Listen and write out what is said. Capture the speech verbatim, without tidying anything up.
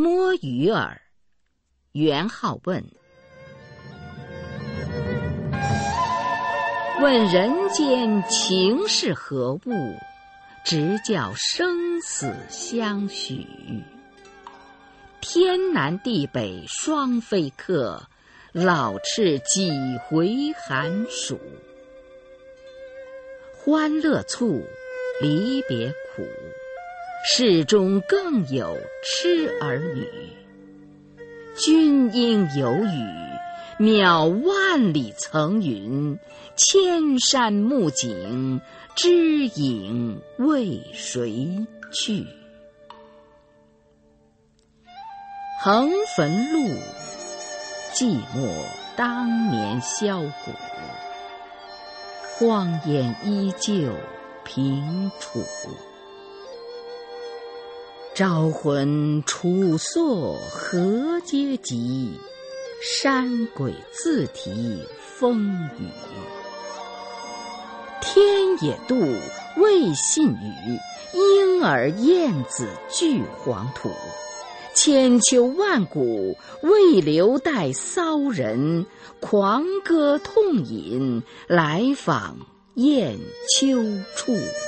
摸鱼儿。元好问。问人间情是何物，直教生死相许。天南地北双飞客，老翅几回寒暑。欢乐促，离别苦，世中更有痴儿女。君应有语，渺万里层云，千山暮景，知影为谁去？横汾路，寂寞当年箫鼓，荒烟依旧平楚。招魂楚作何嗟及，山鬼自题风雨。天也妒，未信语，婴儿燕子俱黄土。千秋万古，未留待骚人，狂歌痛饮，来访雁丘处。